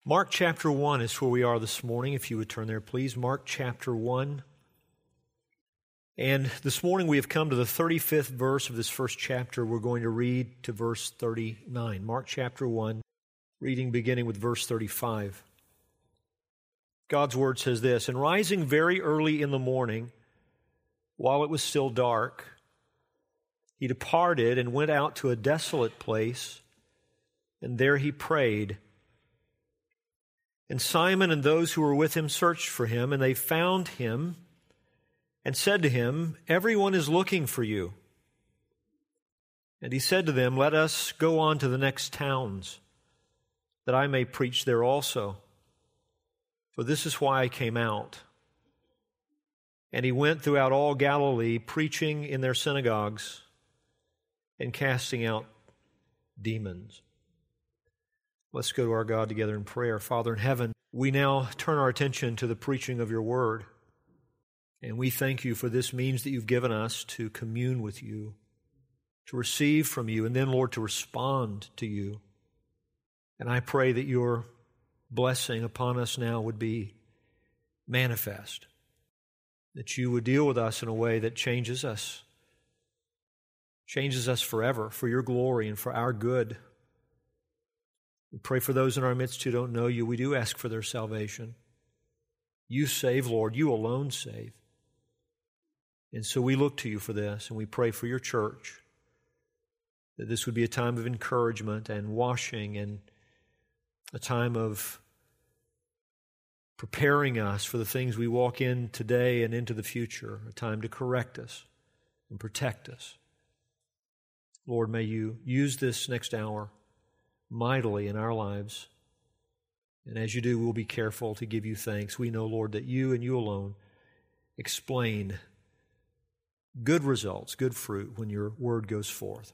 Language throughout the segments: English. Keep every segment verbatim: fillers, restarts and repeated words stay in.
Mark chapter one is where we are this morning. If you would turn there, please. Mark chapter one. And this morning we have come to the thirty-fifth verse of this first chapter. We're going to read to verse thirty-nine. Mark chapter one, reading beginning with verse thirty-five. God's word says this, "And rising very early in the morning, while it was still dark, he departed and went out to a desolate place, and there he prayed. And Simon and those who were with him searched for him, and they found him and said to him, 'Everyone is looking for you.' And he said to them, 'Let us go on to the next towns, that I may preach there also. For this is why I came out.' And he went throughout all Galilee, preaching in their synagogues and casting out demons." Let's go to our God together in prayer. Father in heaven, we now turn our attention to the preaching of your word. And we thank you for this means that you've given us to commune with you, to receive from you, and then, Lord, to respond to you. And I pray that your blessing upon us now would be manifest, that you would deal with us in a way that changes us, changes us forever for your glory and for our good. We pray for those in our midst who don't know you. We do ask for their salvation. You save, Lord. You alone save. And so we look to you for this, and we pray for your church, that this would be a time of encouragement and washing and a time of preparing us for the things we walk in today and into the future, a time to correct us and protect us. Lord, may you use this next hour mightily in our lives. And as you do, we'll be careful to give you thanks. We know, Lord, that you and you alone explain good results, good fruit when your word goes forth.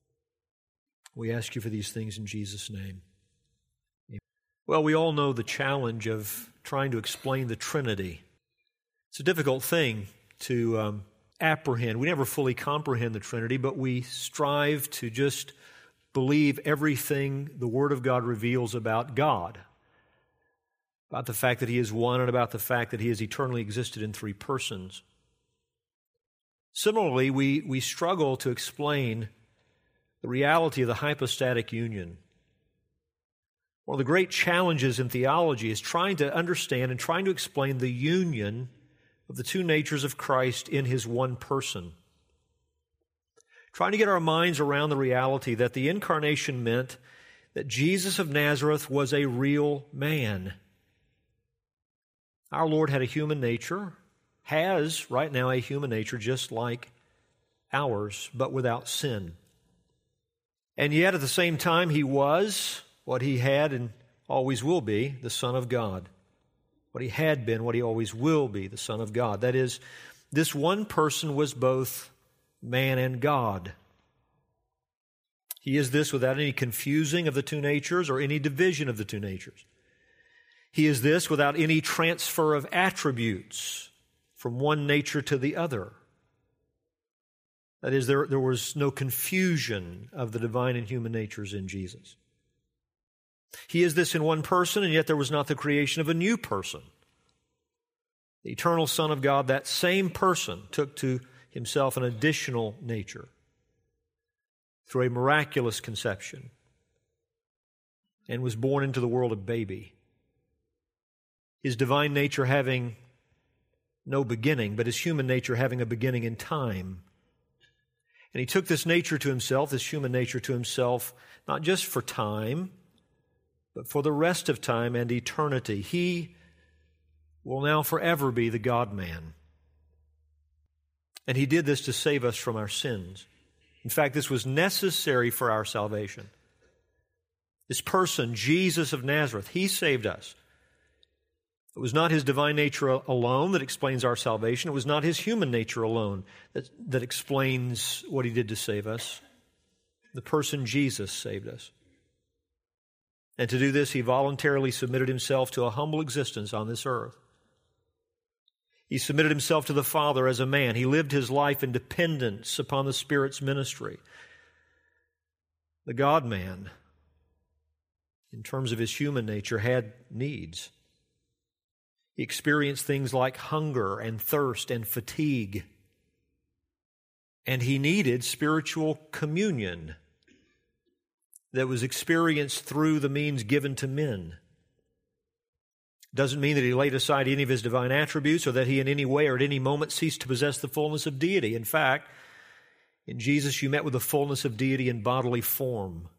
We ask you for these things in Jesus' name. Amen. Well, we all know the challenge of trying to explain the Trinity. It's a difficult thing to um, apprehend. We never fully comprehend the Trinity, but we strive to just believe everything the Word of God reveals about God, about the fact that He is one and about the fact that He has eternally existed in three persons. Similarly, we, we struggle to explain the reality of the hypostatic union. One of the great challenges in theology is trying to understand and trying to explain the union of the two natures of Christ in His one person. Trying to get our minds around the reality that the incarnation meant that Jesus of Nazareth was a real man. Our Lord had a human nature, has right now a human nature just like ours, but without sin. And yet at the same time, He was what He had and always will be, the Son of God. What He had been, what He always will be, the Son of God. That is, this one person was both man and God. He is this without any confusing of the two natures or any division of the two natures. He is this without any transfer of attributes from one nature to the other. That is, there, there was no confusion of the divine and human natures in Jesus. He is this in one person, and yet there was not the creation of a new person. The eternal Son of God, that same person, took to Himself an additional nature through a miraculous conception and was born into the world a baby. His divine nature having no beginning, but His human nature having a beginning in time. And He took this nature to Himself, this human nature to Himself, not just for time, but for the rest of time and eternity. He will now forever be the God-man. And He did this to save us from our sins. In fact, this was necessary for our salvation. This person, Jesus of Nazareth, He saved us. It was not His divine nature alone that explains our salvation. It was not His human nature alone that, that explains what He did to save us. The person Jesus saved us. And to do this, He voluntarily submitted Himself to a humble existence on this earth. He submitted Himself to the Father as a man. He lived His life in dependence upon the Spirit's ministry. The God-man in terms of his human nature, had needs. He experienced things like hunger and thirst and fatigue. And he needed spiritual communion that was experienced through the means given to men. Doesn't mean that he laid aside any of his divine attributes or that he in any way or at any moment ceased to possess the fullness of deity. In fact, in Jesus you met with the fullness of deity in bodily form.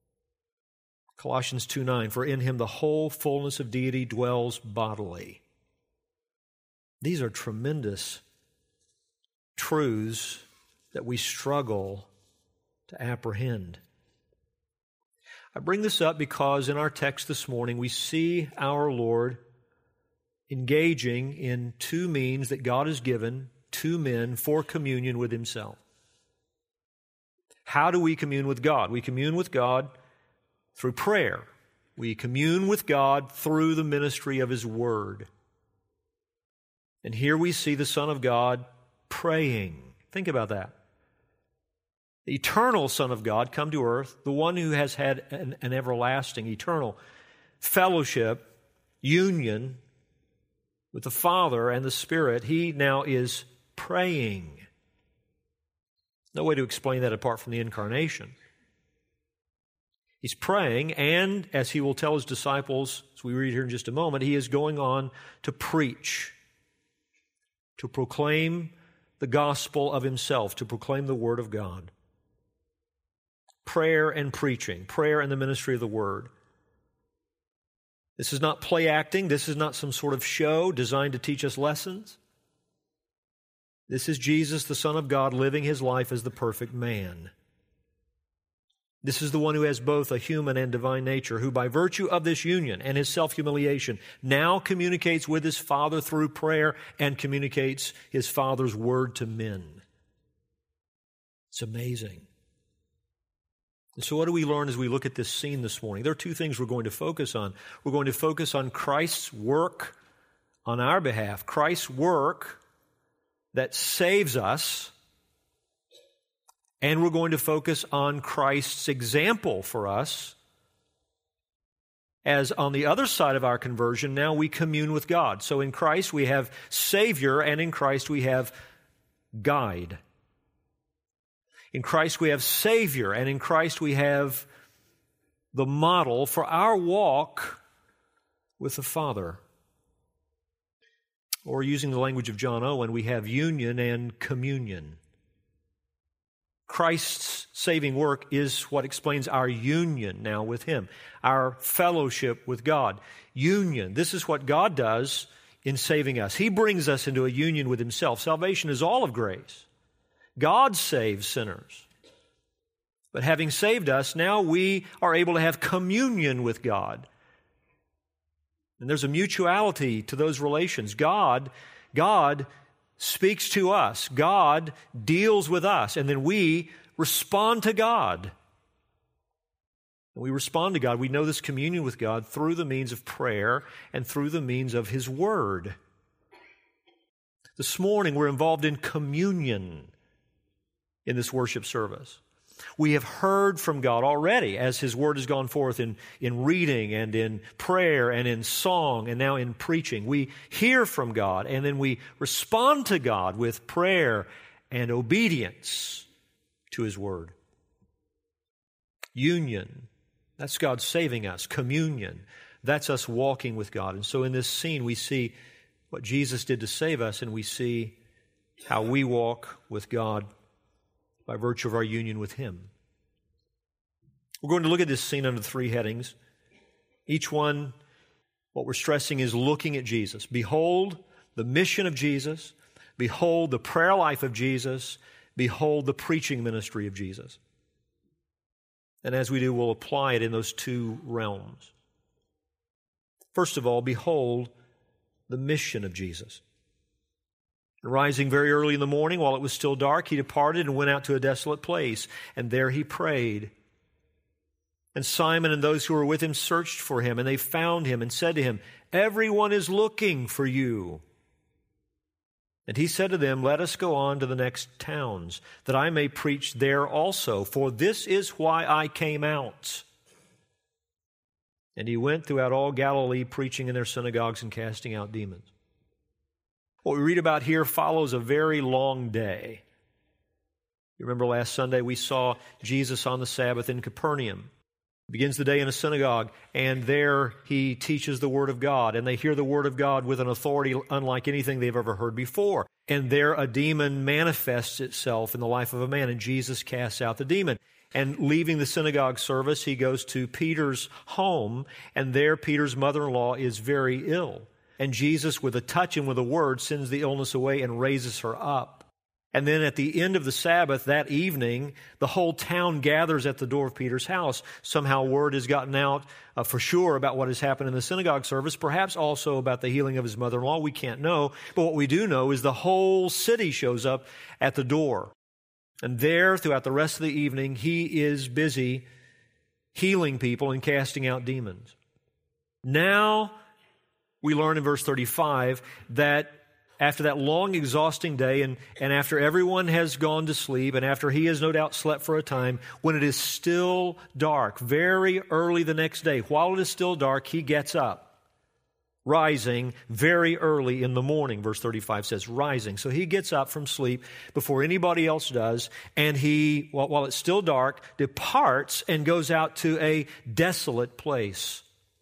Colossians two nine, for in him the whole fullness of deity dwells bodily. These are tremendous truths that we struggle to apprehend. I bring this up because in our text this morning we see our Lord engaging in two means that God has given to men for communion with himself. How do we commune with God? We commune with God through prayer. We commune with God through the ministry of his word. And here we see the Son of God praying. Think about that. The eternal Son of God come to earth, the one who has had an, an everlasting, eternal fellowship, union with the Father and the Spirit. He now is praying. No way to explain that apart from the incarnation. He's praying, and as he will tell his disciples, as we read here in just a moment, he is going on to preach, to proclaim the gospel of himself, to proclaim the word of God. Prayer and preaching, prayer and the ministry of the word. This is not play acting. This is not some sort of show designed to teach us lessons. This is Jesus, the Son of God, living his life as the perfect man. This is the one who has both a human and divine nature, who by virtue of this union and his self-humiliation now communicates with his Father through prayer and communicates his Father's word to men. It's amazing. And so what do we learn as we look at this scene this morning? There are two things we're going to focus on. We're going to focus on Christ's work on our behalf, Christ's work that saves us, and we're going to focus on Christ's example for us as on the other side of our conversion, now we commune with God. So in Christ we have Savior, and in Christ we have Guide. In Christ we have Savior, and in Christ we have the model for our walk with the Father. Or using the language of John Owen, we have union and communion. Christ's saving work is what explains our union now with him, our fellowship with God. Union, this is what God does in saving us. He brings us into a union with himself. Salvation is all of grace. God saves sinners. But having saved us, now we are able to have communion with God. And there's a mutuality to those relations. God, God speaks to us. God deals with us. And then we respond to God. And we respond to God. We know this communion with God through the means of prayer and through the means of his word. This morning we're involved in communion in this worship service. We have heard from God already as his word has gone forth in, in reading and in prayer and in song and now in preaching. We hear from God and then we respond to God with prayer and obedience to his word. Union, that's God saving us. Communion, that's us walking with God. And so in this scene we see what Jesus did to save us, and we see how we walk with God by virtue of our union with him. We're going to look at this scene under three headings. Each one, what we're stressing is looking at Jesus. Behold the mission of Jesus. Behold the prayer life of Jesus. Behold the preaching ministry of Jesus. And as we do, we'll apply it in those two realms. First of all, behold the mission of Jesus. Rising very early in the morning, while it was still dark, he departed and went out to a desolate place, and there he prayed. And Simon and those who were with him searched for him, and they found him and said to him, "Everyone is looking for you." And he said to them, "Let us go on to the next towns, that I may preach there also, for this is why I came out." And he went throughout all Galilee, preaching in their synagogues and casting out demons. What we read about here follows a very long day. You remember last Sunday we saw Jesus on the Sabbath in Capernaum. He begins the day in a synagogue, and there he teaches the Word of God, and they hear the Word of God with an authority unlike anything they've ever heard before. And there a demon manifests itself in the life of a man, and Jesus casts out the demon. And leaving the synagogue service, he goes to Peter's home, and there Peter's mother-in-law is very ill. And Jesus, with a touch and with a word, sends the illness away and raises her up. And then at the end of the Sabbath, that evening, the whole town gathers at the door of Peter's house. Somehow word has gotten out uh, for sure about what has happened in the synagogue service, perhaps also about the healing of his mother-in-law. We can't know. But what we do know is the whole city shows up at the door. And there, throughout the rest of the evening, he is busy healing people and casting out demons. Now, we learn in verse thirty-five that after that long, exhausting day, and, and after everyone has gone to sleep, and after he has no doubt slept for a time, when it is still dark, very early the next day, while it is still dark, he gets up. Rising very early in the morning, verse thirty-five says, rising. So he gets up from sleep before anybody else does, and he, while it's still dark, departs and goes out to a desolate place.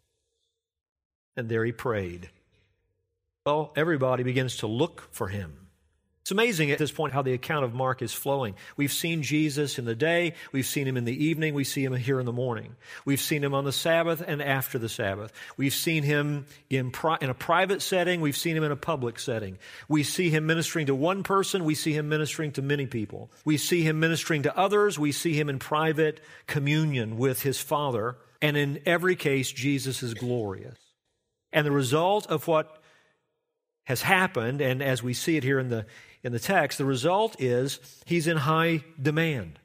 And there he prayed. Well, everybody begins to look for him. It's amazing at this point how the account of Mark is flowing. We've seen Jesus in the day. We've seen him in the evening. We see him here in the morning. We've seen him on the Sabbath and after the Sabbath. We've seen him in, pri- in a private setting. We've seen him in a public setting. We see him ministering to one person. We see him ministering to many people. We see him ministering to others. We see him in private communion with his Father. And in every case, Jesus is glorious. And the result of what has happened, and as we see it here in the in the text, the result is he's in high demand.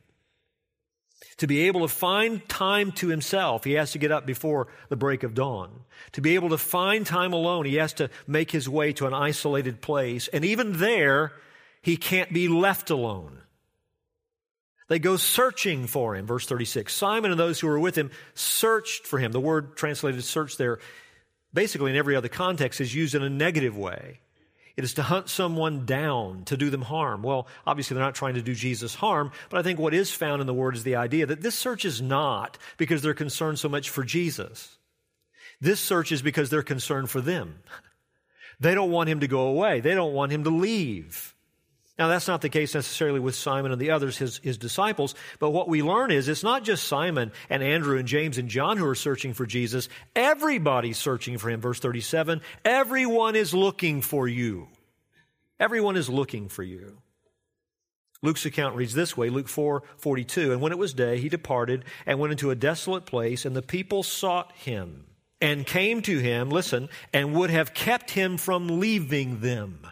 To be able to find time to himself, he has to get up before the break of dawn. To be able to find time alone, he has to make his way to an isolated place. And even there, he can't be left alone. They go searching for him, verse thirty-six. Simon and those who were with him searched for him. The word translated search there, basically in every other context, is used in a negative way. It is to hunt someone down, to do them harm. Well, obviously they're not trying to do Jesus harm, but I think what is found in the word is the idea that this search is not because they're concerned so much for Jesus. This search is because they're concerned for them. They don't want him to go away. They don't want him to leave. Now, that's not the case necessarily with Simon and the others, his, his disciples, but what we learn is it's not just Simon and Andrew and James and John who are searching for Jesus. Everybody's searching for him. Verse thirty-seven, everyone is looking for you. Everyone is looking for you. Luke's account reads this way, Luke four forty-two, and when it was day, he departed and went into a desolate place, and the people sought him and came to him, listen, and would have kept him from leaving them.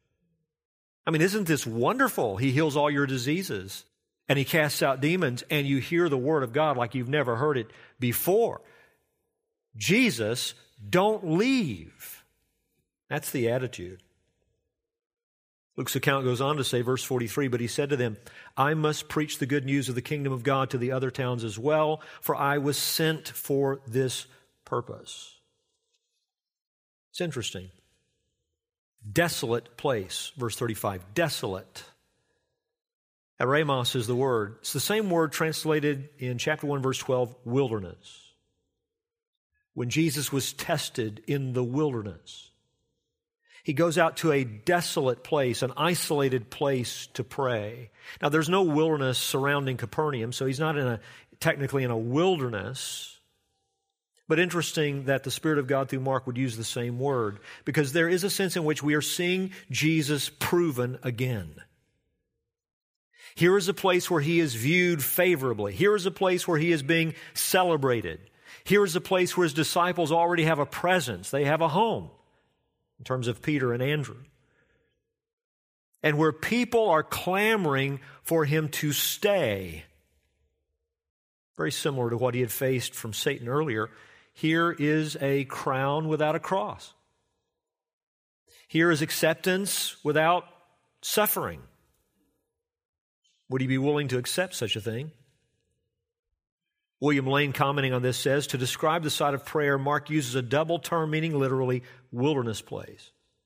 I mean, isn't this wonderful? He heals all your diseases, and he casts out demons, and you hear the word of God like you've never heard it before. Jesus, don't leave. That's the attitude. Luke's account goes on to say, verse forty-three, but he said to them, I must preach the good news of the kingdom of God to the other towns as well, for I was sent for this purpose. It's interesting. Desolate place, verse thirty-five, desolate. Eremos is the word. It's the same word translated in chapter one, verse twelve, wilderness. When Jesus was tested in the wilderness, he goes out to a desolate place, an isolated place to pray. Now, there's no wilderness surrounding Capernaum, so he's not in a technically in a wilderness. But interesting that the Spirit of God through Mark would use the same word, because there is a sense in which we are seeing Jesus proven again. Here is a place where he is viewed favorably. Here is a place where he is being celebrated. Here is a place where his disciples already have a presence. They have a home, in terms of Peter and Andrew. And where people are clamoring for him to stay. Very similar to what he had faced from Satan earlier. Here is a crown without a cross. Here is acceptance without suffering. Would he be willing to accept such a thing? William Lane, commenting on this, says, to describe the site of prayer, Mark uses a double term meaning literally wilderness place.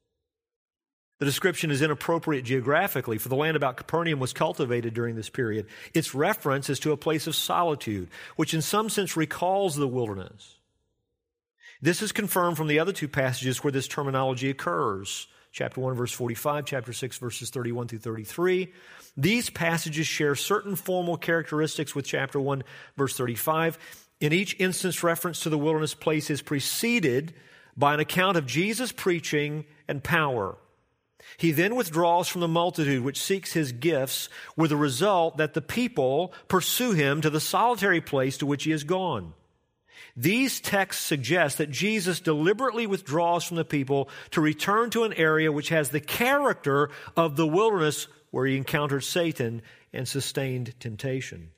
The description is inappropriate geographically, for the land about Capernaum was cultivated during this period. Its reference is to a place of solitude, which in some sense recalls the wilderness. This is confirmed from the other two passages where this terminology occurs. Chapter one, verse forty-five, chapter six, verses thirty-one through thirty-three. These passages share certain formal characteristics with chapter one, verse thirty-five. In each instance, reference to the wilderness place is preceded by an account of Jesus' preaching and power. He then withdraws from the multitude which seeks his gifts, with the result that the people pursue him to the solitary place to which he has gone. These texts suggest that Jesus deliberately withdraws from the people to return to an area which has the character of the wilderness where he encountered Satan and sustained temptation.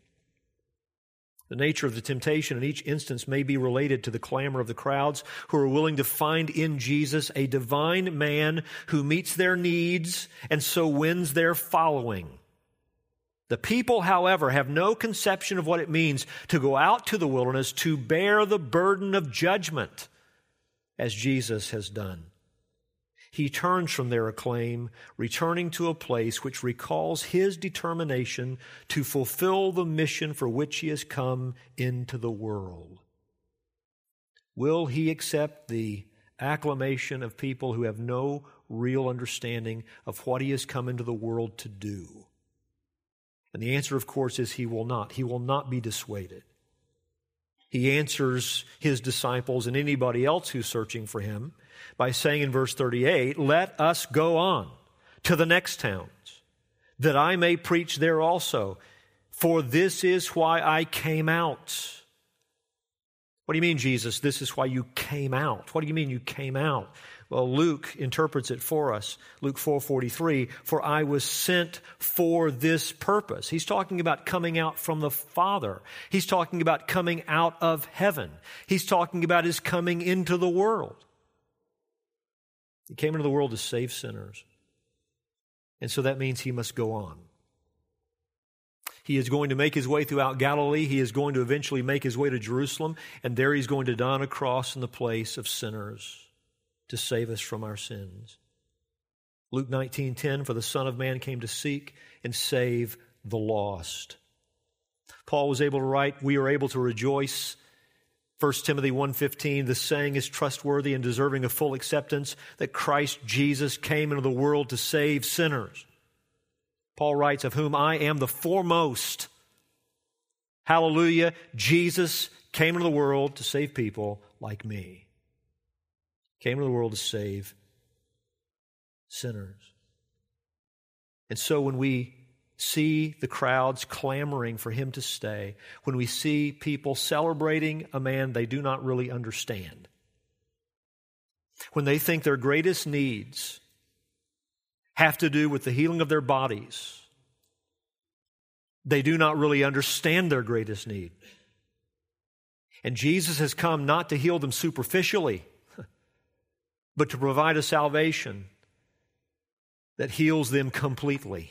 The nature of the temptation in each instance may be related to the clamor of the crowds who are willing to find in Jesus a divine man who meets their needs and so wins their following. The people, however, have no conception of what it means to go out to the wilderness to bear the burden of judgment, as Jesus has done. He turns from their acclaim, returning to a place which recalls his determination to fulfill the mission for which he has come into the world. Will he accept the acclamation of people who have no real understanding of what he has come into the world to do? And the answer, of course, is he will not. He will not be dissuaded. He answers his disciples and anybody else who's searching for him by saying in verse thirty-eight, let us go on to the next towns, that I may preach there also, for this is why I came out. What do you mean, Jesus? This is why you came out. What do you mean you came out? Well, Luke interprets it for us. Luke four forty-three, for I was sent for this purpose. He's talking about coming out from the Father. He's talking about coming out of heaven. He's talking about his coming into the world. He came into the world to save sinners. And so that means he must go on. He is going to make his way throughout Galilee. He is going to eventually make his way to Jerusalem. And there he's going to die on a cross in the place of sinners to save us from our sins. Luke nineteen ten, for the Son of Man came to seek and save the lost. Paul was able to write, we are able to rejoice. First Timothy one fifteen, the saying is trustworthy and deserving of full acceptance that Christ Jesus came into the world to save sinners. Paul writes, of whom I am the foremost. Hallelujah, Jesus came into the world to save people like me. Came into the world to save sinners. And so when we see the crowds clamoring for him to stay, when we see people celebrating a man they do not really understand, when they think their greatest needs have to do with the healing of their bodies, they do not really understand their greatest need. And Jesus has come not to heal them superficially, but to provide a salvation that heals them completely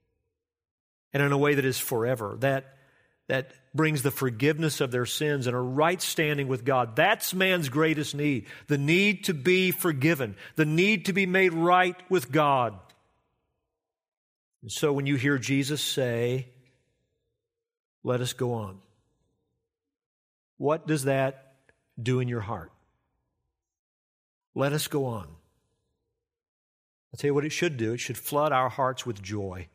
and in a way that is forever, that, that brings the forgiveness of their sins and a right standing with God. That's man's greatest need, the need to be forgiven, the need to be made right with God. And so when you hear Jesus say, let us go on, what does that do in your heart? Let us go on. I'll tell you what it should do. It should flood our hearts with joy.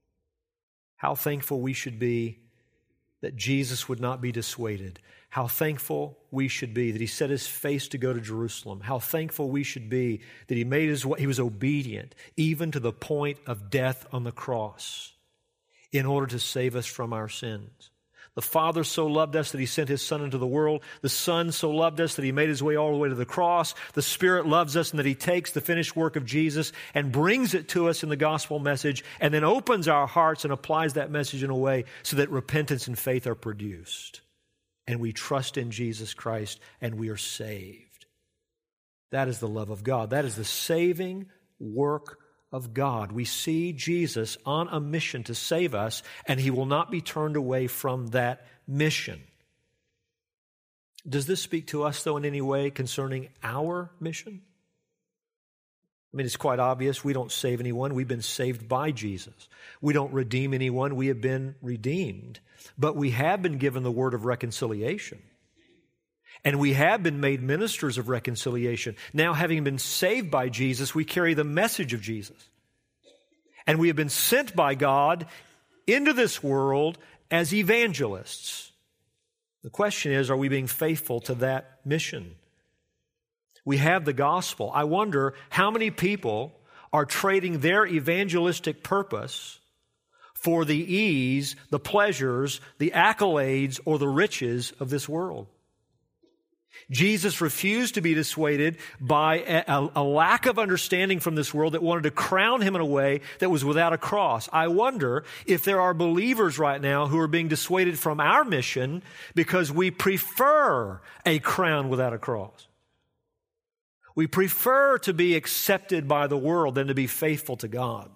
How thankful we should be that Jesus would not be dissuaded. How thankful we should be that he set his face to go to Jerusalem. How thankful we should be that he made his he was obedient even to the point of death on the cross in order to save us from our sins. The Father so loved us that he sent his Son into the world. The Son so loved us that he made his way all the way to the cross. The Spirit loves us and that he takes the finished work of Jesus and brings it to us in the gospel message and then opens our hearts and applies that message in a way so that repentance and faith are produced. And we trust in Jesus Christ and we are saved. That is the love of God. That is the saving work of God. We see Jesus on a mission to save us, and he will not be turned away from that mission. Does this speak to us, though, in any way concerning our mission? I mean, it's quite obvious. We don't save anyone. We've been saved by Jesus. We don't redeem anyone. We have been redeemed. But we have been given the word of reconciliation. And we have been made ministers of reconciliation. Now, having been saved by Jesus, we carry the message of Jesus. And we have been sent by God into this world as evangelists. The question is, are we being faithful to that mission? We have the gospel. I wonder how many people are trading their evangelistic purpose for the ease, the pleasures, the accolades, or the riches of this world. Jesus refused to be dissuaded by a, a lack of understanding from this world that wanted to crown him in a way that was without a cross. I wonder if there are believers right now who are being dissuaded from our mission because we prefer a crown without a cross. We prefer to be accepted by the world than to be faithful to God.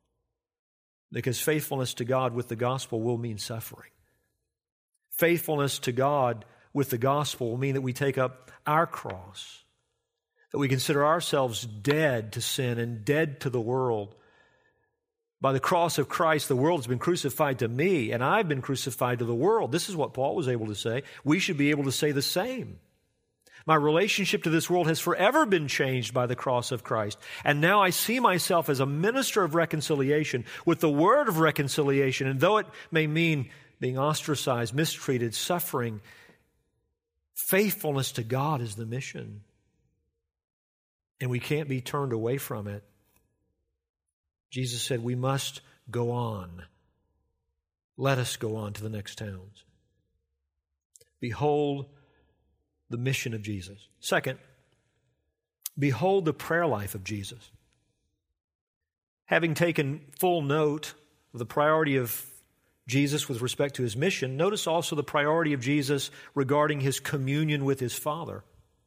Because faithfulness to God with the gospel will mean suffering. Faithfulness to God with the gospel will mean that we take up our cross, that we consider ourselves dead to sin and dead to the world. By the cross of Christ, the world has been crucified to me, and I've been crucified to the world. This is what Paul was able to say. We should be able to say the same. My relationship to this world has forever been changed by the cross of Christ. And now I see myself as a minister of reconciliation with the word of reconciliation. And though it may mean being ostracized, mistreated, suffering, faithfulness to God is the mission. And we can't be turned away from it. Jesus said we must go on. Let us go on to the next towns. Behold the mission of Jesus. Second, behold the prayer life of Jesus. Having taken full note of the priority of Jesus with respect to his mission, notice also the priority of Jesus regarding his communion with his Father.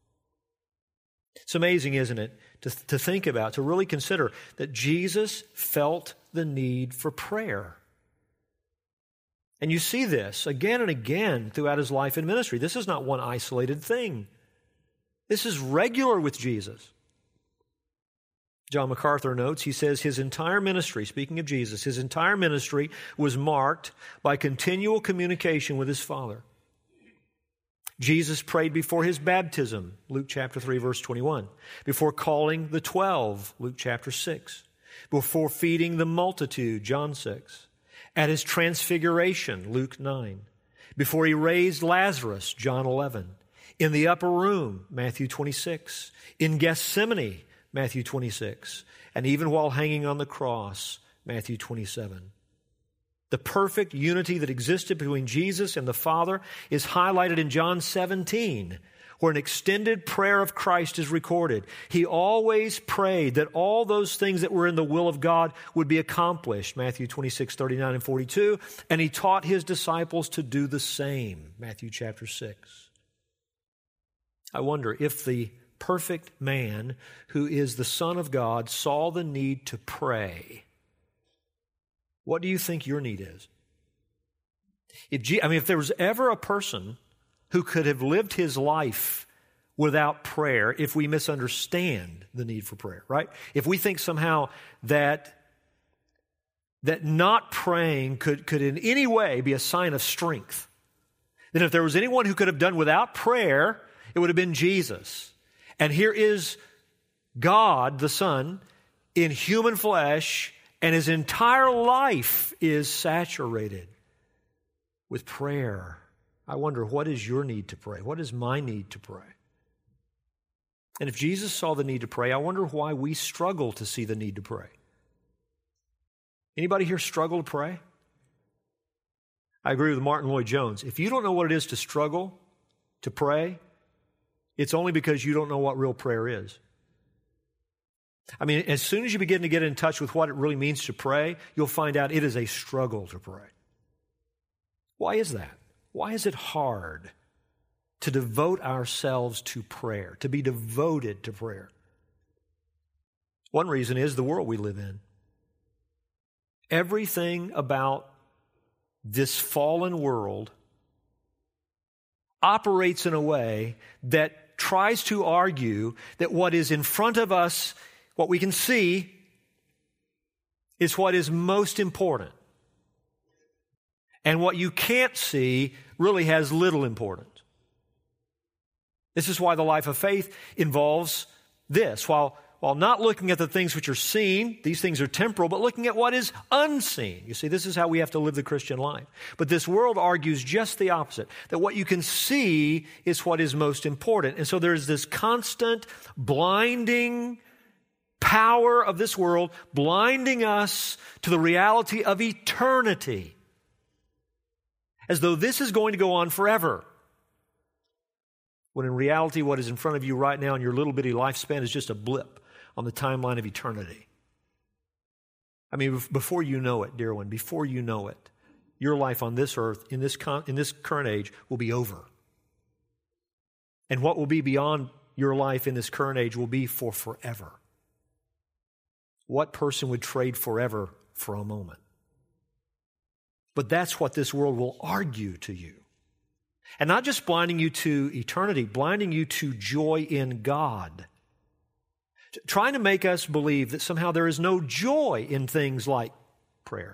It's amazing, isn't it, to, to think about, to really consider that Jesus felt the need for prayer. And you see this again and again throughout his life and ministry. This is not one isolated thing. This is regular with Jesus. John MacArthur notes, he says his entire ministry, speaking of Jesus, his entire ministry was marked by continual communication with his Father. Jesus prayed before his baptism, Luke chapter three, verse twenty-one. Before calling the twelve, Luke chapter six. Before feeding the multitude, John six. At his transfiguration, Luke nine. Before he raised Lazarus, John eleven. In the upper room, Matthew twenty-six. In Gethsemane, Matthew twenty-six. And even while hanging on the cross, Matthew twenty-seven. The perfect unity that existed between Jesus and the Father is highlighted in John seventeen, where an extended prayer of Christ is recorded. He always prayed that all those things that were in the will of God would be accomplished, Matthew twenty-six, thirty-nine and forty-two, and he taught his disciples to do the same, Matthew chapter six. I wonder if the perfect man who is the Son of God saw the need to pray, what do you think your need is? If Je- I mean, if there was ever a person who could have lived his life without prayer, if we misunderstand the need for prayer, right? If we think somehow that, that not praying could, could in any way be a sign of strength, then if there was anyone who could have done without prayer, it would have been Jesus. And here is God, the Son, in human flesh, and his entire life is saturated with prayer. I wonder, what is your need to pray? What is my need to pray? And if Jesus saw the need to pray, I wonder why we struggle to see the need to pray. Anybody here struggle to pray? I agree with Martin Lloyd-Jones. If you don't know what it is to struggle to pray, it's only because you don't know what real prayer is. I mean, as soon as you begin to get in touch with what it really means to pray, you'll find out it is a struggle to pray. Why is that? Why is it hard to devote ourselves to prayer, to be devoted to prayer? One reason is the world we live in. Everything about this fallen world operates in a way that tries to argue that what is in front of us, what we can see, is what is most important. And what you can't see really has little importance. This is why the life of faith involves this. While, while not looking at the things which are seen, these things are temporal, but looking at what is unseen. You see, this is how we have to live the Christian life. But this world argues just the opposite, that what you can see is what is most important. And so there's this constant blinding power of this world, blinding us to the reality of eternity, as though this is going to go on forever. When in reality, what is in front of you right now in your little bitty lifespan is just a blip on the timeline of eternity. I mean, before you know it, dear one, before you know it, your life on this earth, in this con- in this current age, will be over. And what will be beyond your life in this current age will be for forever. What person would trade forever for a moment? But that's what this world will argue to you. And not just blinding you to eternity, blinding you to joy in God. Trying to make us believe that somehow there is no joy in things like prayer.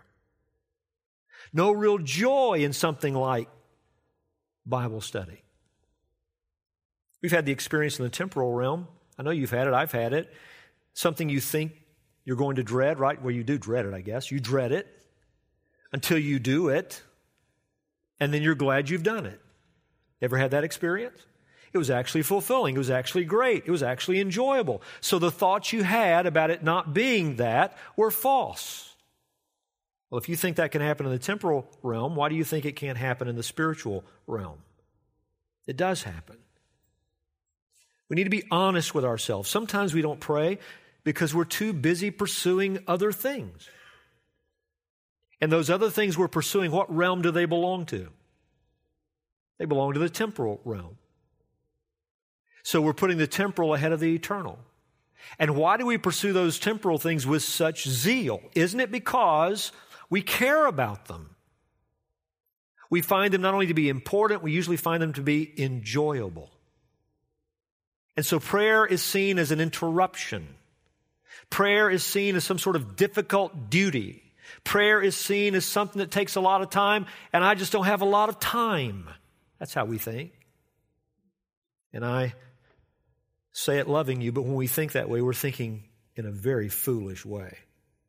No real joy in something like Bible study. We've had the experience in the temporal realm. I know you've had it, I've had it. Something you think you're going to dread, right? Well, you do dread it, I guess. You dread it until you do it, and then you're glad you've done it. Ever had that experience? It was actually fulfilling. It was actually great. It was actually enjoyable. So the thoughts you had about it not being that were false. Well, if you think that can happen in the temporal realm, why do you think it can't happen in the spiritual realm? It does happen. We need to be honest with ourselves. Sometimes we don't pray because we're too busy pursuing other things. And those other things we're pursuing, what realm do they belong to? They belong to the temporal realm. So we're putting the temporal ahead of the eternal. And why do we pursue those temporal things with such zeal? Isn't it because we care about them? We find them not only to be important, we usually find them to be enjoyable. And so prayer is seen as an interruption. Prayer is seen as some sort of difficult duty. Prayer is seen as something that takes a lot of time, and I just don't have a lot of time. That's how we think. And I say it loving you, but when we think that way, we're thinking in a very foolish way.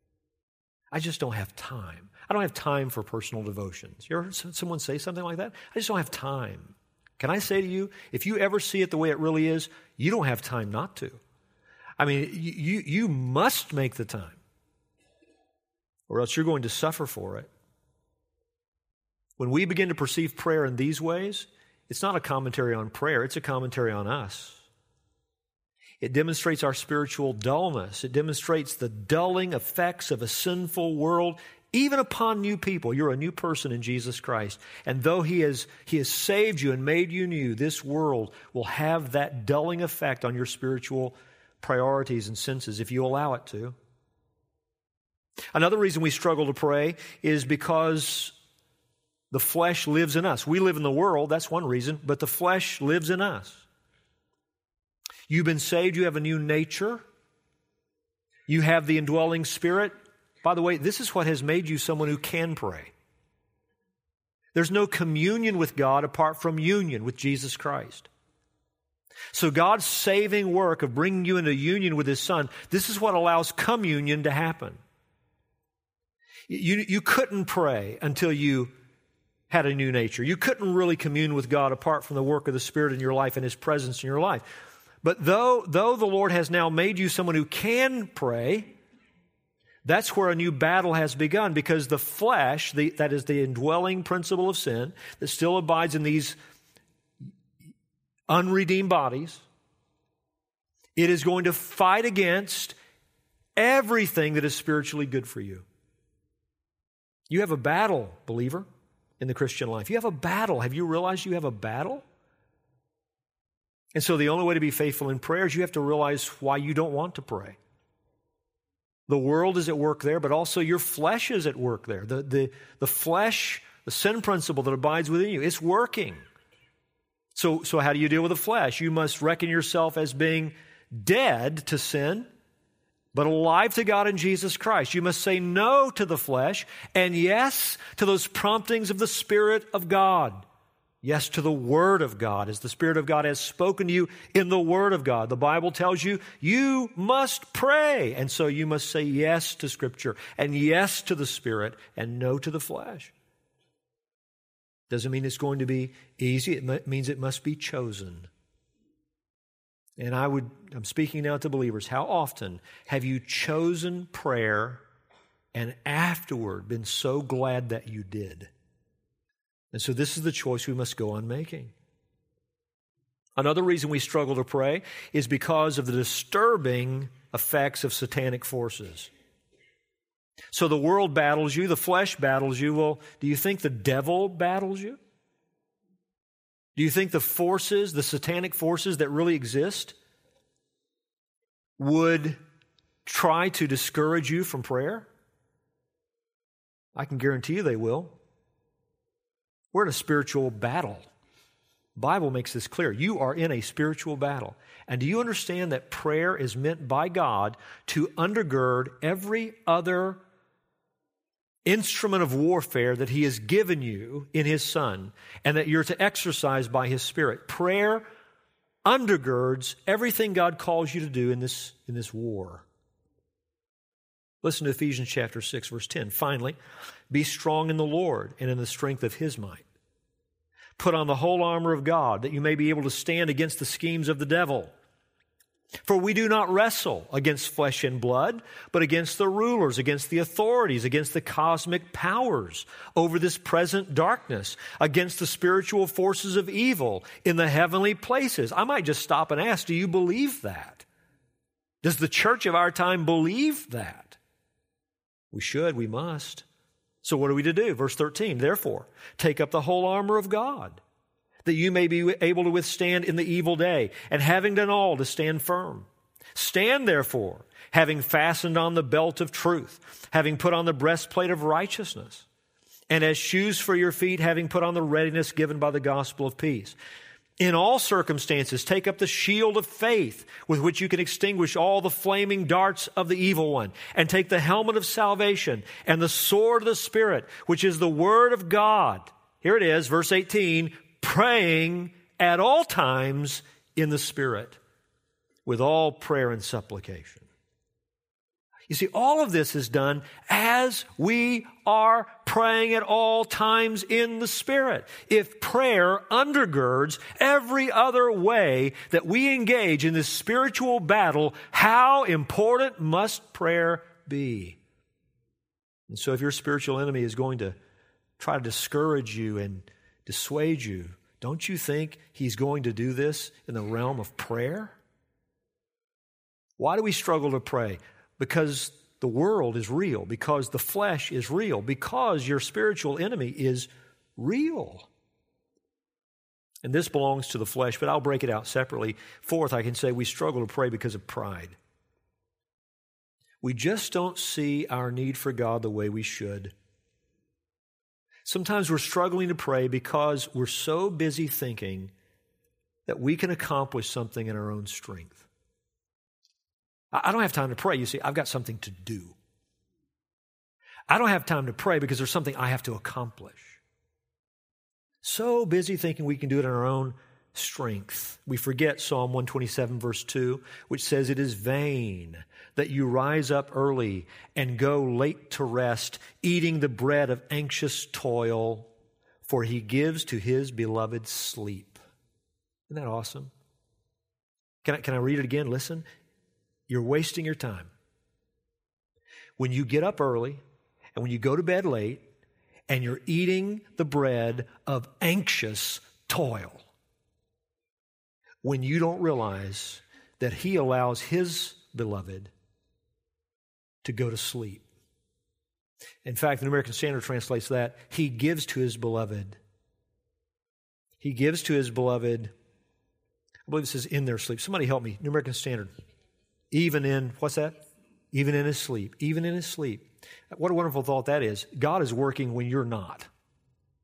I just don't have time. I don't have time for personal devotions. You ever heard someone say something like that? I just don't have time. Can I say to you, if you ever see it the way it really is, you don't have time not to. I mean, you, you must make the time, or else you're going to suffer for it. When we begin to perceive prayer in these ways, it's not a commentary on prayer, it's a commentary on us. It demonstrates our spiritual dullness. It demonstrates the dulling effects of a sinful world, even upon new people. You're a new person in Jesus Christ. And though He has, He has saved you and made you new, this world will have that dulling effect on your spiritual priorities and senses if you allow it to. Another reason we struggle to pray is because the flesh lives in us. We live in the world, that's one reason, but the flesh lives in us. You've been saved, you have a new nature. You have the indwelling Spirit. By the way, this is what has made you someone who can pray. There's no communion with God apart from union with Jesus Christ. So God's saving work of bringing you into union with His Son, this is what allows communion to happen. You, you couldn't pray until you had a new nature. You couldn't really commune with God apart from the work of the Spirit in your life and His presence in your life. But though, though the Lord has now made you someone who can pray, that's where a new battle has begun, because the flesh, the, that is the indwelling principle of sin that still abides in these unredeemed bodies, it is going to fight against everything that is spiritually good for you. You have a battle, believer, in the Christian life. You have a battle. Have you realized you have a battle? And so the only way to be faithful in prayer is you have to realize why you don't want to pray. The world is at work there, but also your flesh is at work there. The, the, the flesh, the sin principle that abides within you, it's working. So, so how do you deal with the flesh? You must reckon yourself as being dead to sin, but alive to God in Jesus Christ. You must say no to the flesh and yes to those promptings of the Spirit of God. Yes to the Word of God, as the Spirit of God has spoken to you in the Word of God. The Bible tells you, you must pray. And so you must say yes to Scripture and yes to the Spirit and no to the flesh. Doesn't mean it's going to be easy. It means it must be chosen. And I would, I'm speaking now to believers. How often have you chosen prayer and afterward been so glad that you did? And so this is the choice we must go on making. Another reason we struggle to pray is because of the disturbing effects of satanic forces. So the world battles you, the flesh battles you. Well, do you think the devil battles you? Do you think the forces, the satanic forces that really exist, would try to discourage you from prayer? I can guarantee you they will. We're in a spiritual battle. The Bible makes this clear. You are in a spiritual battle. And do you understand that prayer is meant by God to undergird every other instrument of warfare that He has given you in His Son, and that you're to exercise by His Spirit? Prayer undergirds everything God calls you to do in this, in this war. Listen to Ephesians chapter six, verse ten. Finally, be strong in the Lord and in the strength of His might. Put on the whole armor of God, that you may be able to stand against the schemes of the devil. For we do not wrestle against flesh and blood, but against the rulers, against the authorities, against the cosmic powers over this present darkness, against the spiritual forces of evil in the heavenly places. I might just stop and ask, do you believe that? Does the church of our time believe that? We should, we must. So what are we to do? Verse thirteen, therefore, take up the whole armor of God, that you may be able to withstand in the evil day, and having done all, to stand firm. Stand therefore, having fastened on the belt of truth, having put on the breastplate of righteousness, and as shoes for your feet, having put on the readiness given by the gospel of peace. In all circumstances, take up the shield of faith with which you can extinguish all the flaming darts of the evil one, and take the helmet of salvation and the sword of the Spirit, which is the word of God. Here it is, verse eighteen, praying at all times in the Spirit with all prayer and supplication. You see, all of this is done as we are praying at all times in the Spirit. If prayer undergirds every other way that we engage in this spiritual battle, how important must prayer be? And so if your spiritual enemy is going to try to discourage you and dissuade you, don't you think he's going to do this in the realm of prayer? Why do we struggle to pray? Because the world is real, because the flesh is real, because your spiritual enemy is real. And this belongs to the flesh, but I'll break it out separately. Fourth, I can say we struggle to pray because of pride. We just don't see our need for God the way we should. Sometimes we're struggling to pray because we're so busy thinking that we can accomplish something in our own strength. I don't have time to pray. You see, I've got something to do. I don't have time to pray because there's something I have to accomplish. So busy thinking we can do it in our own strength. We forget Psalm one twenty-seven, verse two, which says, it is vain that you rise up early and go late to rest, eating the bread of anxious toil, for He gives to His beloved sleep. Isn't that awesome? Can I, can I read it again? Listen. You're wasting your time. When you get up early and when you go to bed late and you're eating the bread of anxious toil, when you don't realize that He allows His beloved to go to sleep. In fact, the New American Standard translates that, He gives to His beloved. He gives to His beloved, I believe it says in their sleep. Somebody help me, New American Standard. Even in, what's that? Even in his sleep. Even in his sleep. What a wonderful thought that is. God is working when you're not.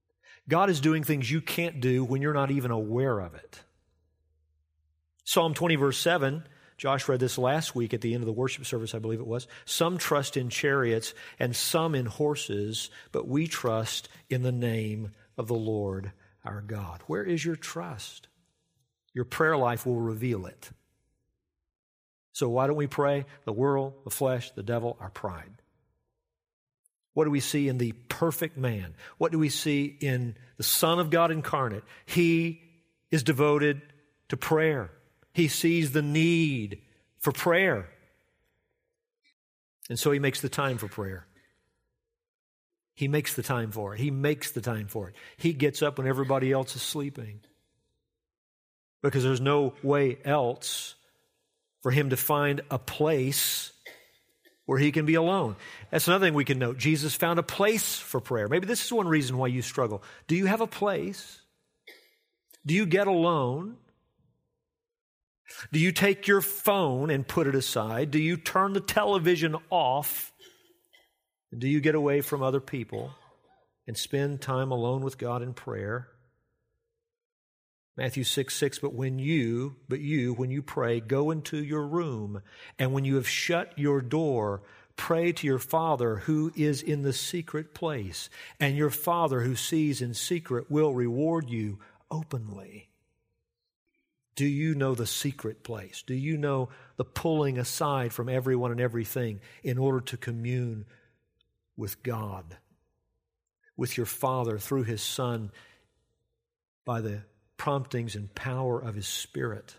God is doing things you can't do when you're not even aware of it. Psalm twenty, verse seven, Josh read this last week at the end of the worship service, I believe it was. Some trust in chariots and some in horses, but we trust in the name of the Lord our God. Where is your trust? Your prayer life will reveal it. So why don't we pray? The world, the flesh, the devil, our pride. What do we see in the perfect man? What do we see in the Son of God incarnate? He is devoted to prayer. He sees the need for prayer. And so he makes the time for prayer. He makes the time for it. He makes the time for it. He gets up when everybody else is sleeping. Because there's no way else for him to find a place where he can be alone. That's another thing we can note. Jesus found a place for prayer. Maybe this is one reason why you struggle. Do you have a place? Do you get alone? Do you take your phone and put it aside? Do you turn the television off? Do you get away from other people and spend time alone with God in prayer? Matthew six, six, but when you, but you, when you pray, go into your room, and when you have shut your door, pray to your Father who is in the secret place, and your Father who sees in secret will reward you openly. Do you know the secret place? Do you know the pulling aside from everyone and everything in order to commune with God, with your Father through His Son by the promptings and power of His Spirit?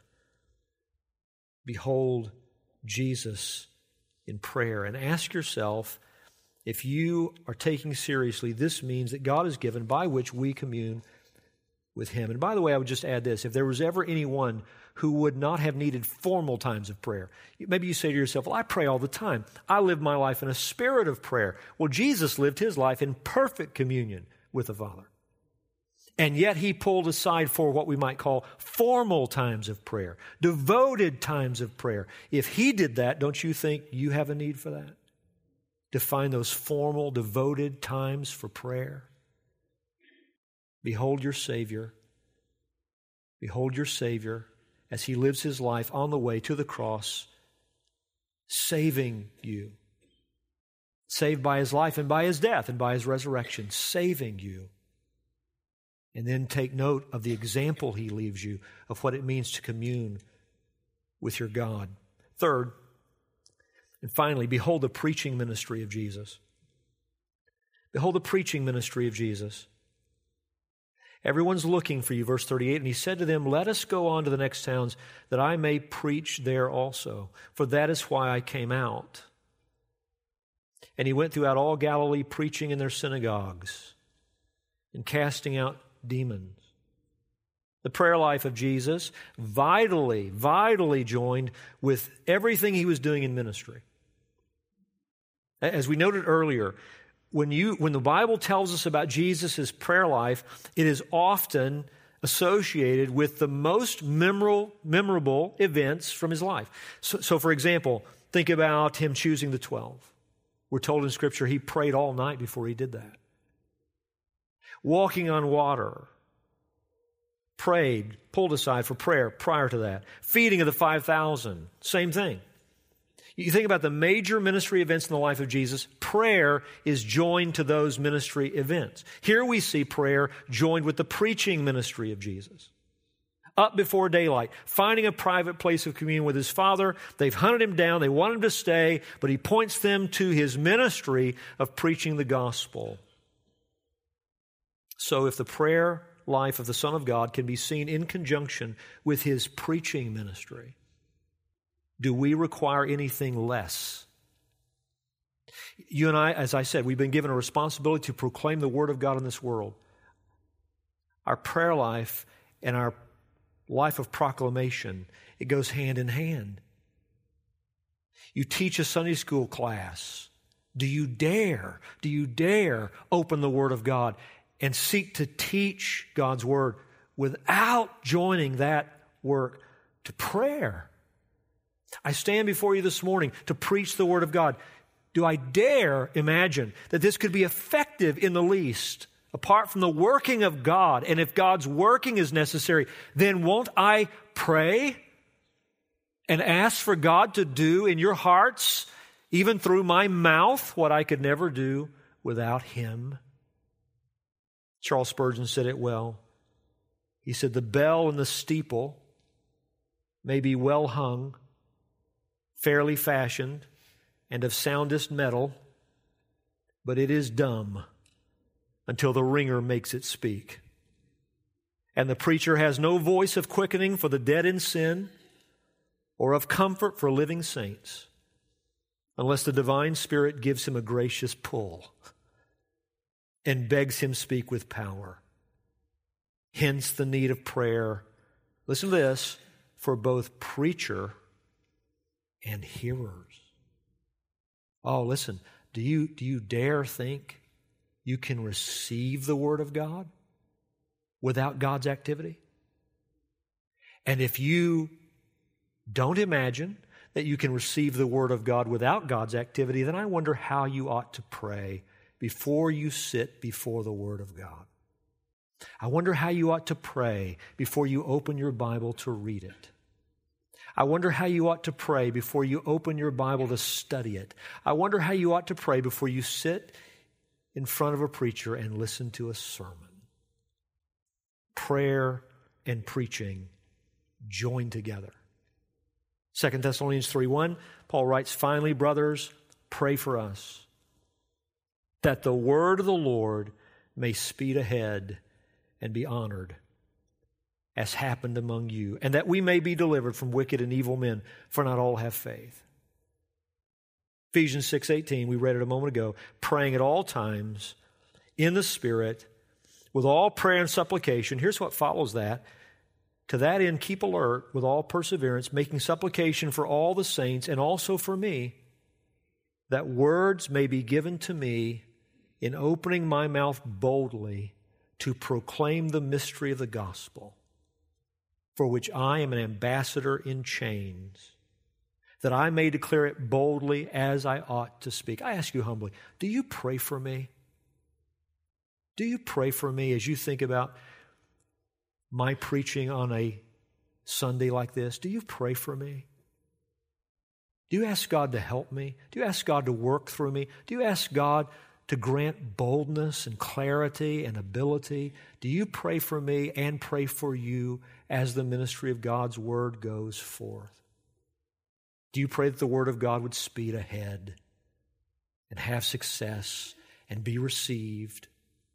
Behold Jesus in prayer, and ask yourself, if you are taking seriously this means that God has given by which we commune with Him. And by the way, I would just add this. If there was ever anyone who would not have needed formal times of prayer, maybe you say to yourself, well, I pray all the time. I live my life in a spirit of prayer. Well, Jesus lived His life in perfect communion with the Father. And yet He pulled aside for what we might call formal times of prayer, devoted times of prayer. If He did that, don't you think you have a need for that? To find those formal, devoted times for prayer? Behold your Savior. Behold your Savior as He lives His life on the way to the cross, saving you. Saved by His life and by His death and by His resurrection, saving you. And then take note of the example He leaves you of what it means to commune with your God. Third, and finally, behold the preaching ministry of Jesus. Behold the preaching ministry of Jesus. Everyone's looking for you, verse thirty-eight, and He said to them, let us go on to the next towns, that I may preach there also, for that is why I came out. And He went throughout all Galilee, preaching in their synagogues and casting out demons. The prayer life of Jesus, vitally, vitally joined with everything He was doing in ministry. As we noted earlier, when you when the Bible tells us about Jesus' prayer life, it is often associated with the most memorable, memorable events from His life. So, so, for example, think about Him choosing the twelve. We're told in Scripture He prayed all night before He did that. Walking on water, prayed, pulled aside for prayer prior to that. Feeding of the five thousand, same thing. You think about the major ministry events in the life of Jesus, prayer is joined to those ministry events. Here we see prayer joined with the preaching ministry of Jesus. Up before daylight, finding a private place of communion with His Father. They've hunted Him down, they want Him to stay, but He points them to His ministry of preaching the gospel. So if the prayer life of the Son of God can be seen in conjunction with His preaching ministry, do we require anything less? You and I, as I said, we've been given a responsibility to proclaim the Word of God in this world. Our prayer life and our life of proclamation, it goes hand in hand. You teach a Sunday school class. Do you dare, do you dare open the Word of God and seek to teach God's Word without joining that work to prayer? I stand before you this morning to preach the Word of God. Do I dare imagine that this could be effective in the least apart from the working of God. And if God's working is necessary, then won't I pray and ask for God to do in your hearts, even through my mouth, what I could never do without Him? Charles Spurgeon said it well. He said, the bell in the steeple may be well hung, fairly fashioned, and of soundest metal, but it is dumb until the ringer makes it speak. And the preacher has no voice of quickening for the dead in sin, or of comfort for living saints, unless the divine Spirit gives him a gracious pull and begs him speak with power. Hence the need of prayer. Listen to this, for both preacher and hearers. Oh, listen, do you, do you dare think you can receive the Word of God without God's activity? And if you don't imagine that you can receive the Word of God without God's activity, then I wonder how you ought to pray before you sit before the Word of God. I wonder how you ought to pray before you open your Bible to read it. I wonder how you ought to pray before you open your Bible to study it. I wonder how you ought to pray before you sit in front of a preacher and listen to a sermon. Prayer and preaching join together. Second Thessalonians three one, Paul writes, finally, brothers, pray for us, that the word of the Lord may speed ahead and be honored, as happened among you, and that we may be delivered from wicked and evil men, for not all have faith. Ephesians six eighteen, we read it a moment ago, praying at all times in the Spirit, with all prayer and supplication. Here's what follows that. To that end, keep alert with all perseverance, making supplication for all the saints and also for me, that words may be given to me in opening my mouth boldly to proclaim the mystery of the gospel, for which I am an ambassador in chains, that I may declare it boldly as I ought to speak. I ask you humbly, do you pray for me? Do you pray for me as you think about my preaching on a Sunday like this? Do you pray for me? Do you ask God to help me? Do you ask God to work through me? Do you ask God to grant boldness and clarity and ability? Do you pray for me and pray for you as the ministry of God's Word goes forth? Do you pray that the Word of God would speed ahead and have success and be received?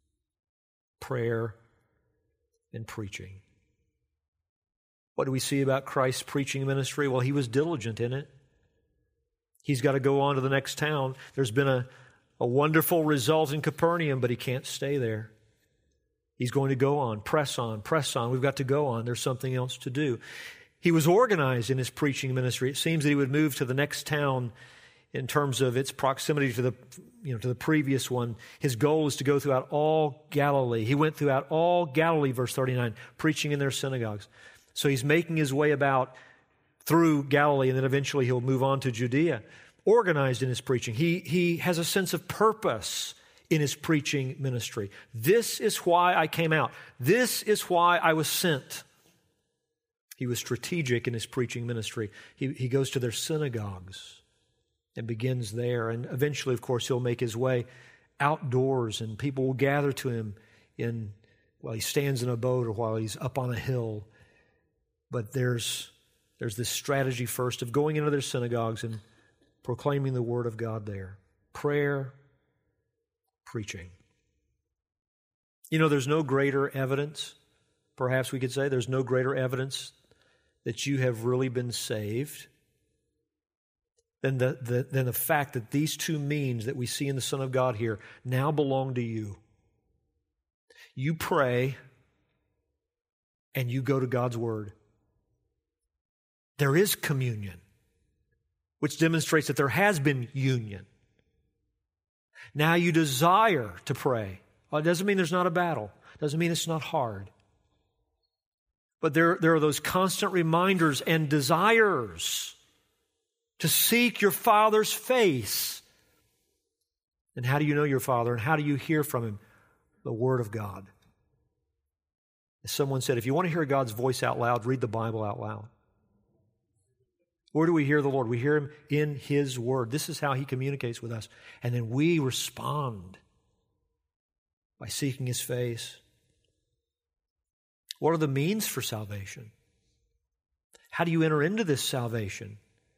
Prayer and preaching. What do we see about Christ's preaching ministry? Well, he was diligent in it. He's got to go on to the next town. There's been a, a wonderful result in Capernaum, but he can't stay there. He's going to go on, press on, press on. We've got to go on. There's something else to do. He was organized in his preaching ministry. It seems that he would move to the next town in terms of its proximity to the, you know, to the previous one. His goal is to go throughout all Galilee. He went throughout all Galilee, verse thirty-nine, preaching in their synagogues. So he's making his way about through Galilee, and then eventually he'll move on to Judea. Organized in his preaching. He, he has a sense of purpose in his preaching ministry. This is why I came out. This is why I was sent. He was strategic in his preaching ministry. He, he goes to their synagogues and begins there. And eventually, of course, he'll make his way outdoors, and people will gather to him in while he stands in a boat or while he's up on a hill. But there's, there's this strategy first of going into their synagogues and proclaiming the Word of God there. Prayer, preaching. You know, there's no greater evidence, perhaps we could say, there's no greater evidence that you have really been saved than the, the, than the fact that these two means that we see in the Son of God here now belong to you. You pray and you go to God's Word. There is communion, which demonstrates that there has been union. Now you desire to pray. Well, it doesn't mean there's not a battle. It doesn't mean it's not hard. But there, there are those constant reminders and desires to seek your Father's face. And how do you know your Father? And how do you hear from Him? the Word of God. As someone said, if you want to hear God's voice out loud, read the Bible out loud. Where do we hear the Lord? We hear Him in His Word. This is how He communicates with us. And then we respond by seeking His face. What are the means for salvation? How do you enter into this salvation?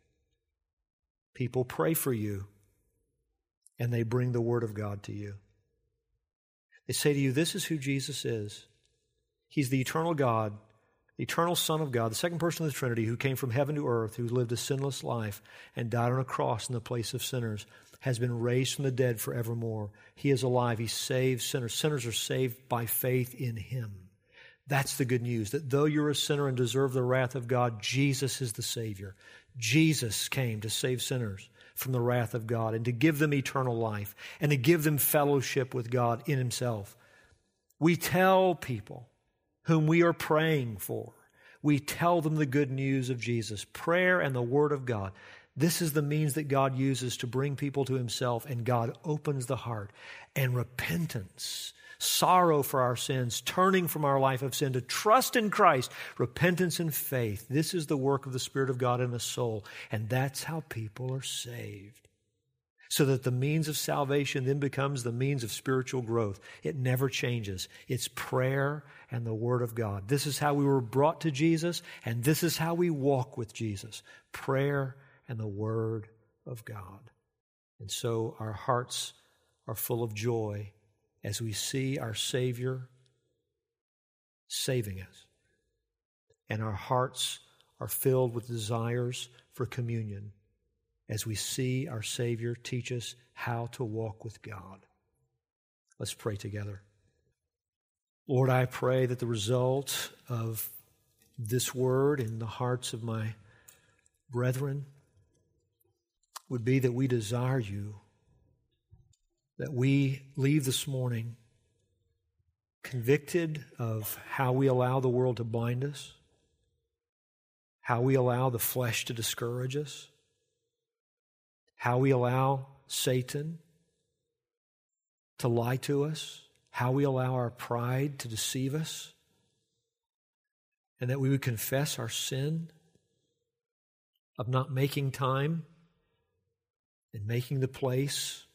People pray for you, and they bring the Word of God to you. They say to you, this is who Jesus is. He's the eternal God, the eternal Son of God, the second person of the Trinity, who came from heaven to earth, who lived a sinless life and died on a cross in the place of sinners, has been raised from the dead forevermore. He is alive. He saves sinners. Sinners are saved by faith in Him. That's the good news, that though you're a sinner and deserve the wrath of God, Jesus is the Savior. Jesus came to save sinners from the wrath of God and to give them eternal life and to give them fellowship with God in Himself. We tell people whom we are praying for, we tell them the good news of Jesus, prayer and the Word of God. This is the means that God uses to bring people to Himself, and God opens the heart. And repentance, sorrow for our sins, turning from our life of sin to trust in Christ, repentance and faith. This is the work of the Spirit of God in the soul, and that's how people are saved. So that the means of salvation then becomes the means of spiritual growth. It never changes. It's prayer and the Word of God. This is how we were brought to Jesus, and this is how we walk with Jesus. Prayer and the Word of God. And so our hearts are full of joy as we see our Savior saving us. And our hearts are filled with desires for communion as we see our Savior teach us how to walk with God. Let's pray together. Lord, I pray that the result of this word in the hearts of my brethren would be that we desire You, that we leave this morning convicted of how we allow the world to bind us, how we allow the flesh to discourage us, how we allow Satan to lie to us, how we allow our pride to deceive us, and that we would confess our sin of not making time and making the place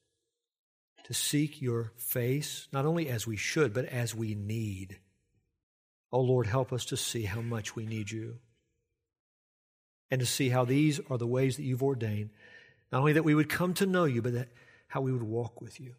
to seek Your face, not only as we should, but as we need. Oh Lord, help us to see how much we need You, and to see how these are the ways that You've ordained, not only that we would come to know You, but that how we would walk with You.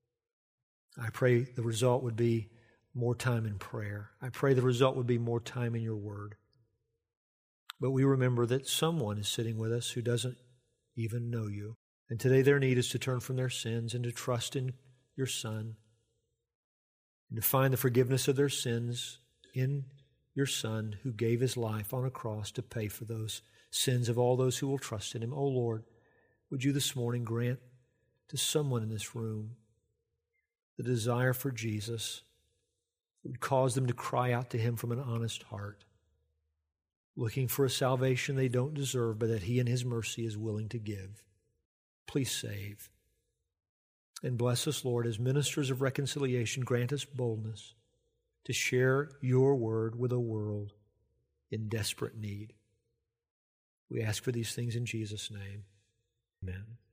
I pray the result would be more time in prayer. I pray the result would be more time in Your Word. But we remember that someone is sitting with us who doesn't even know You. And today their need is to turn from their sins and to trust in Your Son, and to find the forgiveness of their sins in Your Son, who gave His life on a cross to pay for those sins of all those who will trust in Him. Oh Lord, would You this morning grant to someone in this room the desire for Jesus that would cause them to cry out to Him from an honest heart, looking for a salvation they don't deserve, but that He in His mercy is willing to give. Please save. And bless us, Lord, as ministers of reconciliation. Grant us boldness to share Your word with a world in desperate need. We ask for these things in Jesus' name. Amen.